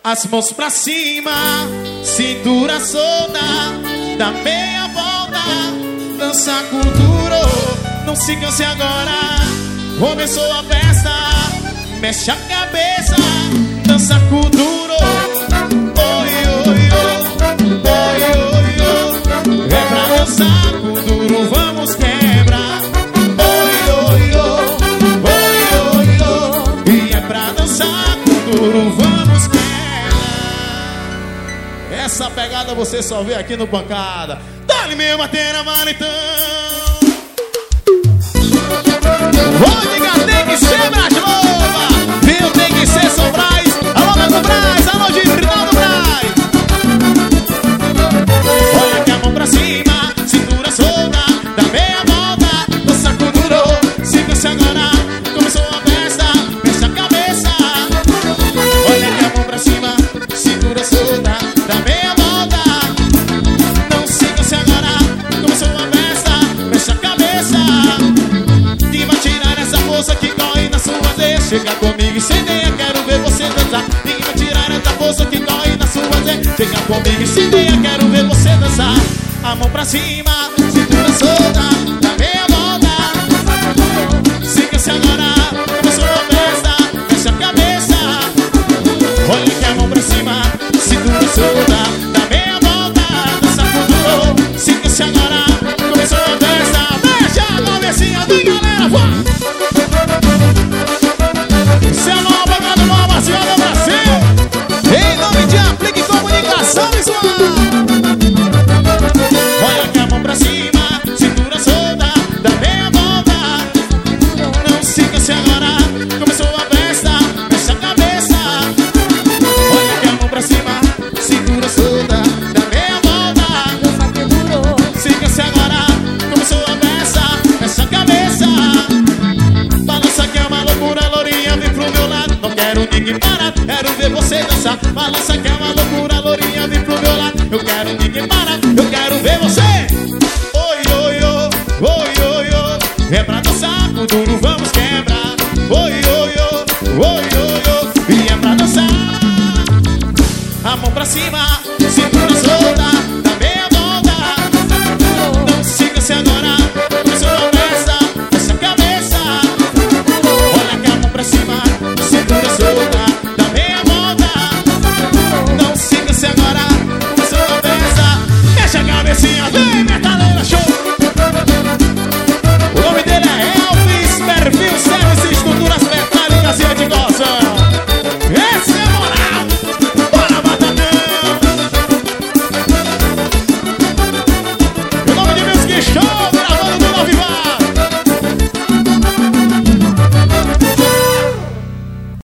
as mãos pra cima, cintura solta, dá meia volta, dança com duro, não se canse agora. Começou a festa, mexe a cabeça, dança com duro. Oi, oi, oi, oi, oi, oi. É pra dançar com duro, vamos quebrar. Oi, oi, oi, oi, oi, oi. E é pra dançar com duro, vamos quebrar. Essa pegada você só vê aqui no Pancada. Dá-lhe meu matéria, mano, então. Vodka tem que ser Brasnova, viu? Tem que ser São Brás. Alô, Marco Braz, alô, de Rinaldo Braz. Olha que a mão pra cima, cintura solta, dá meia volta, dança com duro, se canse agora, começou a festa, mexe a cabeça. Olha que a mão pra cima, cintura solta, dá meia volta, não se canse agora, começou a festa, mexe a cabeça. Que vai tirar essa força que corre na sua veia. Chega comigo e incendeia, quero ver você dançar. Ninguém vai tirar essa força que corre na sua veia. Chega comigo e incendeia, quero ver você dançar. A mão pra cima, cintura solta, dá meia volta, se canse agora, começou a festa, mexe a cabeça. Olha que a mão pra cima, cintura solta, dá meia volta, dança com duro, se canse agora, começou a festa. Mexe a cabecinha da galera, vai! Isso é uma pegada nova, senhora do Brasil. Em nome de Aplique Comunicação Visual. Olha que a mão pra cima, cintura solta, dá meia volta, não se canse agora, começou a festa, mexe a cabeça. Olha que a mão pra cima, cintura solta, dá meia volta, se canse agora, começou a festa, mexe a cabeça. Balança que é uma loucura, lourinha, vem pro meu lado. Não quero ninguém parar, quero ver você dançar. Balança que é uma loucura, lourinha, vem pro meu lado. Eu quero ninguém parar, eu quero ver você. Oi, oi, oi, oi, oi, oi. É pra dançar com duro, vamos quebrar. Oi, oi, oi, oi, oi, oi. E é pra dançar. A mão pra cima,